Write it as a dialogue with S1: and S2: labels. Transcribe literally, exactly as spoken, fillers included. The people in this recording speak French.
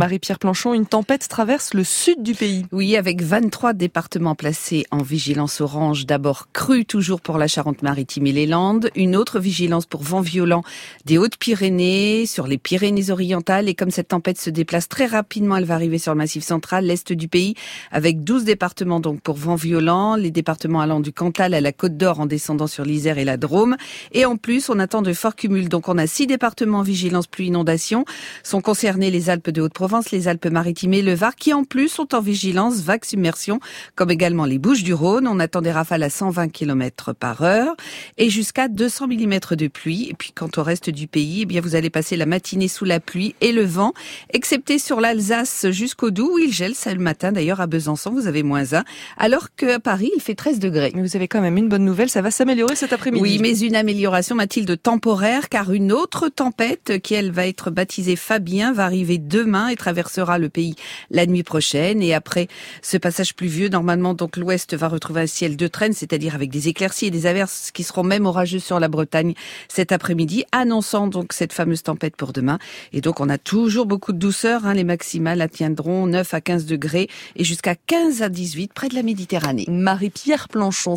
S1: Marie-Pierre Planchon, une tempête traverse le sud du pays.
S2: Oui, avec vingt-trois départements placés en vigilance orange. D'abord crue, toujours pour la Charente-Maritime et les Landes. Une autre vigilance pour vent violent des Hautes-Pyrénées, sur les Pyrénées-Orientales. Et comme cette tempête se déplace très rapidement, elle va arriver sur le Massif central, l'est du pays, avec douze départements donc pour vent violent. Les départements allant du Cantal à la Côte d'Or en descendant sur l'Isère et la Drôme. Et en plus, on attend de forts cumuls. Donc on a six départements en vigilance pluie inondation. Sont concernés les Alpes de Haute-Provence, les Alpes-Maritimes et le Var, qui en plus sont en vigilance vague submersion, comme également les Bouches-du-Rhône. On attend des rafales à cent vingt kilomètres par heure et jusqu'à deux cents millimètres de pluie. Et puis quant au reste du pays, eh bien vous allez passer la matinée sous la pluie et le vent, excepté sur l'Alsace jusqu'au Doubs, où il gèle. Ça le matin d'ailleurs à Besançon, vous avez moins un, alors qu'à Paris, il fait treize degrés.
S1: Mais vous avez quand même une bonne nouvelle, ça va s'améliorer cet après-midi.
S2: Oui, mais une amélioration, Mathilde, temporaire, car une autre tempête, qui elle va être baptisée Fabien, va arriver demain et traversera le pays la nuit prochaine. Et après ce passage pluvieux, normalement, donc l'ouest va retrouver un ciel de traîne, c'est-à-dire avec des éclaircies et des averses qui seront même orageuses sur la Bretagne cet après-midi, annonçant donc cette fameuse tempête pour demain. Et donc on a toujours beaucoup de douceur, hein, les maximales atteindront neuf à quinze degrés et jusqu'à quinze à dix-huit près de la Méditerranée.
S1: Marie-Pierre Planchon.